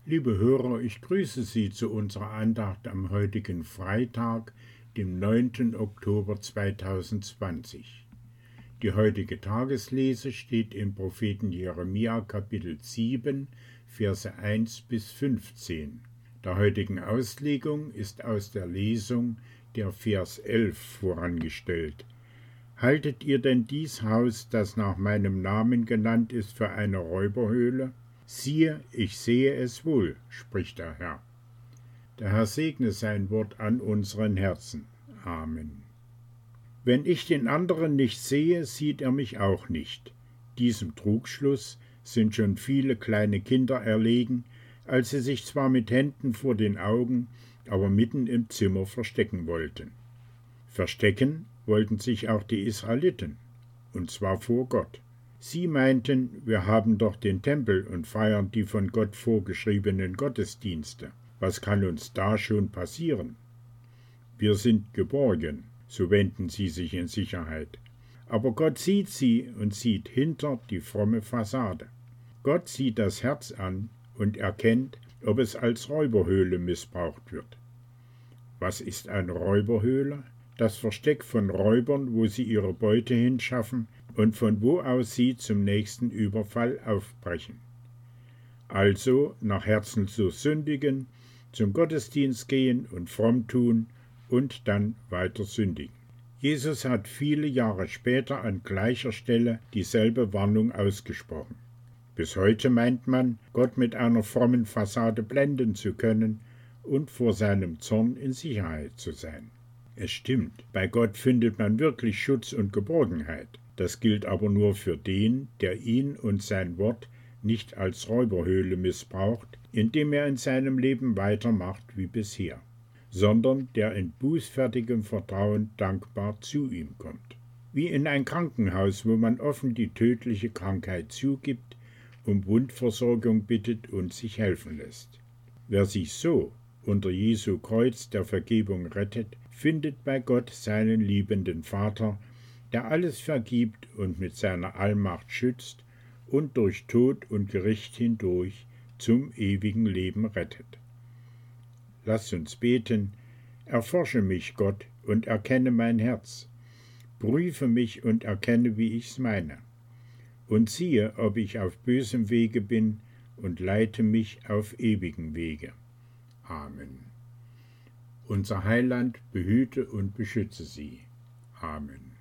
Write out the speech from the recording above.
Liebe Hörer, ich grüße Sie zu unserer Andacht am heutigen Freitag, dem 9. Oktober 2020. Die heutige Tageslese steht im Propheten Jeremia Kapitel 7, Verse 1 bis 15. Der heutigen Auslegung ist aus der Lesung der Vers 11 vorangestellt. Haltet ihr denn dies Haus, das nach meinem Namen genannt ist, für eine Räuberhöhle? Siehe, ich sehe es wohl, spricht der Herr. Der Herr segne sein Wort an unseren Herzen. Amen. Wenn ich den anderen nicht sehe, sieht er mich auch nicht. Diesem Trugschluss sind schon viele kleine Kinder erlegen, als sie sich zwar mit Händen vor den Augen, aber mitten im Zimmer verstecken wollten. Verstecken wollten sich auch die Israeliten, und zwar vor Gott. Sie meinten, wir haben doch den Tempel und feiern die von Gott vorgeschriebenen Gottesdienste. Was kann uns da schon passieren? Wir sind geborgen, so wenden sie sich in Sicherheit. Aber Gott sieht sie und sieht hinter die fromme Fassade. Gott sieht das Herz an und erkennt, ob es als Räuberhöhle missbraucht wird. Was ist eine Räuberhöhle? Das Versteck von Räubern, wo sie ihre Beute hinschaffen und von wo aus sie zum nächsten Überfall aufbrechen. Also nach Herzen so sündigen, zum Gottesdienst gehen und fromm tun und dann weiter sündigen. Jesus hat viele Jahre später an gleicher Stelle dieselbe Warnung ausgesprochen. Bis heute meint man, Gott mit einer frommen Fassade blenden zu können und vor seinem Zorn in Sicherheit zu sein. Es stimmt, bei Gott findet man wirklich Schutz und Geborgenheit. Das gilt aber nur für den, der ihn und sein Wort nicht als Räuberhöhle missbraucht, indem er in seinem Leben weitermacht wie bisher, sondern der in bußfertigem Vertrauen dankbar zu ihm kommt. Wie in ein Krankenhaus, wo man offen die tödliche Krankheit zugibt, um Wundversorgung bittet und sich helfen lässt. Wer sich so unter Jesu Kreuz der Vergebung rettet, findet bei Gott seinen liebenden Vater, der alles vergibt und mit seiner Allmacht schützt und durch Tod und Gericht hindurch zum ewigen Leben rettet. Lasst uns beten: Erforsche mich, Gott, und erkenne mein Herz. Prüfe mich und erkenne, wie ich's meine. Und siehe, ob ich auf bösem Wege bin, und leite mich auf ewigen Wege. Amen. Unser Heiland behüte und beschütze sie. Amen.